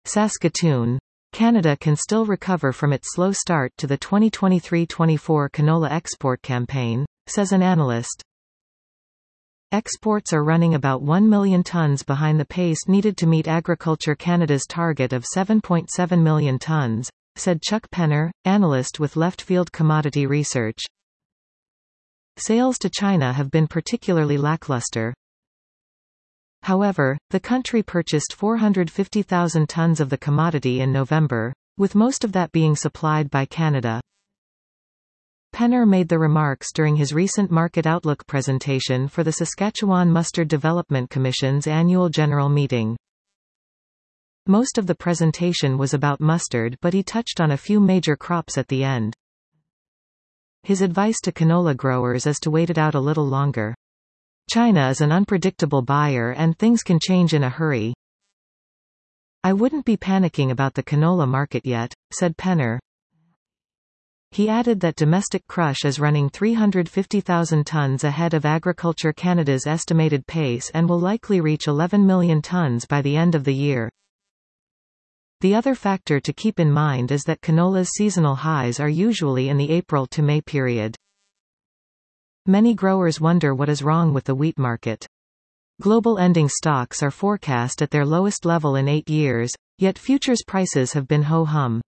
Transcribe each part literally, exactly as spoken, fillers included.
Saskatoon, Canada can still recover from its slow start to the twenty twenty-three twenty-four canola export campaign, says an analyst. Exports are running about one million tonnes behind the pace needed to meet Agriculture Canada's target of seven point seven million tonnes, said Chuck Penner, analyst with Leftfield Commodity Research. Sales to China have been particularly lackluster. However, the country purchased four hundred fifty thousand tonnes of the commodity in November, with most of that being supplied by Canada. Penner made the remarks during his recent Market Outlook presentation for the Saskatchewan Mustard Development Commission's annual general meeting. Most of the presentation was about mustard, but he touched on a few major crops at the end. His advice to canola growers is to wait it out a little longer. China is an unpredictable buyer and things can change in a hurry. I wouldn't be panicking about the canola market yet, said Penner. He added that domestic crush is running three hundred fifty thousand tonnes ahead of Agriculture Canada's estimated pace and will likely reach eleven million tonnes by the end of the year. The other factor to keep in mind is that canola's seasonal highs are usually in the April to May period. Many growers wonder what is wrong with the wheat market. Global ending stocks are forecast at their lowest level in eight years, yet futures prices have been ho-hum.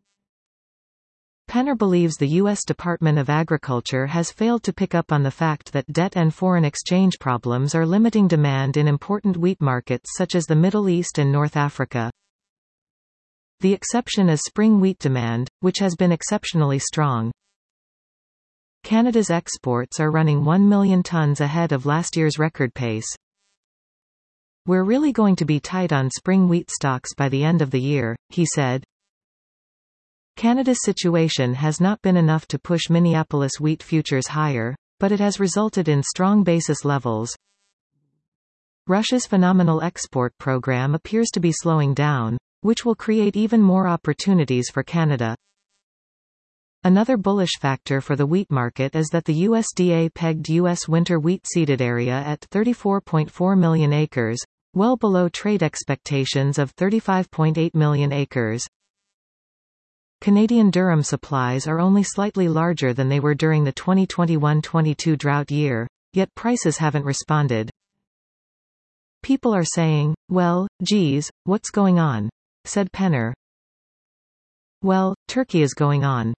Penner believes the U S Department of Agriculture has failed to pick up on the fact that debt and foreign exchange problems are limiting demand in important wheat markets such as the Middle East and North Africa. The exception is spring wheat demand, which has been exceptionally strong. Canada's exports are running one million tonnes ahead of last year's record pace. We're really going to be tight on spring wheat stocks by the end of the year, he said. Canada's situation has not been enough to push Minneapolis wheat futures higher, but it has resulted in strong basis levels. Russia's phenomenal export program appears to be slowing down, which will create even more opportunities for Canada. Another bullish factor for the wheat market is that the U S D A pegged U S winter wheat seeded area at thirty-four point four million acres, well below trade expectations of thirty-five point eight million acres. Canadian durum supplies are only slightly larger than they were during the twenty twenty-one twenty-two drought year, yet prices haven't responded. People are saying, well, geez, what's going on? Said Penner. Well, Turkey is going on.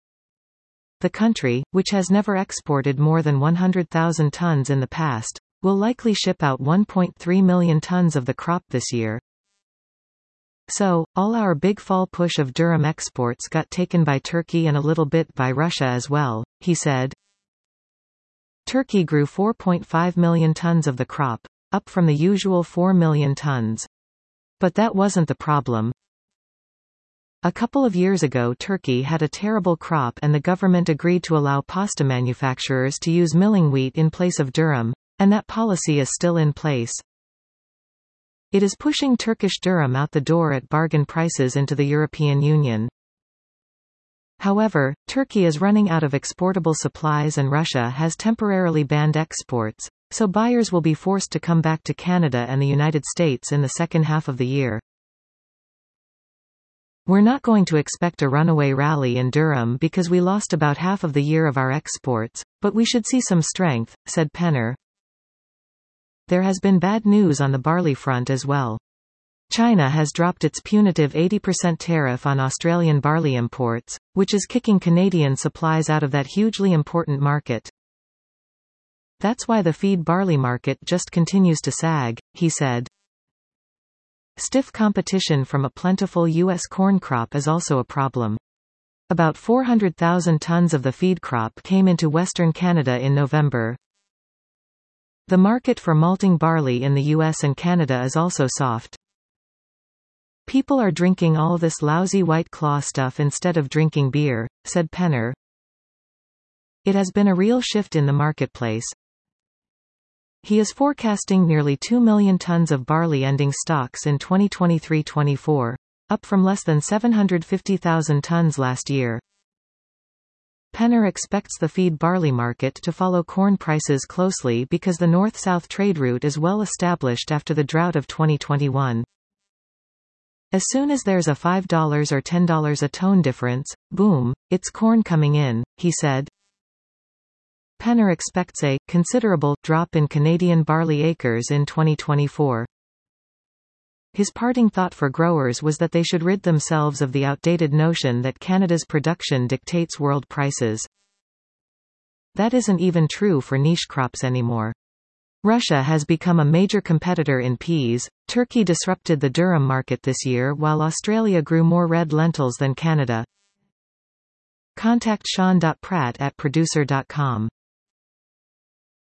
The country, which has never exported more than one hundred thousand tonnes in the past, will likely ship out one point three million tonnes of the crop this year. So, all our big fall push of durum exports got taken by Turkey and a little bit by Russia as well, he said. Turkey grew four point five million tonnes of the crop, up from the usual four million tonnes. But that wasn't the problem. A couple of years ago Turkey had a terrible crop and the government agreed to allow pasta manufacturers to use milling wheat in place of durum, and that policy is still in place. It is pushing Turkish durum out the door at bargain prices into the European Union. However, Turkey is running out of exportable supplies and Russia has temporarily banned exports, so buyers will be forced to come back to Canada and the United States in the second half of the year. We're not going to expect a runaway rally in durum because we lost about half of the year of our exports, but we should see some strength, said Penner. There has been bad news on the barley front as well. China has dropped its punitive eighty percent tariff on Australian barley imports, which is kicking Canadian supplies out of that hugely important market. That's why the feed barley market just continues to sag, he said. Stiff competition from a plentiful U S corn crop is also a problem. About four hundred thousand tonnes of the feed crop came into Western Canada in November. The market for malting barley in the U S and Canada is also soft. People are drinking all this lousy White Claw stuff instead of drinking beer, said Penner. It has been a real shift in the marketplace. He is forecasting nearly two million tonnes of barley ending stocks in twenty twenty-three twenty-four, up from less than seven hundred fifty thousand tonnes last year. Penner expects the feed barley market to follow corn prices closely because the north-south trade route is well established after the drought of twenty twenty-one. As soon as there's a five dollars or ten dollars a ton difference, boom, it's corn coming in, he said. Penner expects a considerable drop in Canadian barley acres in twenty twenty-four. His parting thought for growers was that they should rid themselves of the outdated notion that Canada's production dictates world prices. That isn't even true for niche crops anymore. Russia has become a major competitor in peas, Turkey disrupted the durum market this year while Australia grew more red lentils than Canada. Contact Sean dot pratt at producer dot com.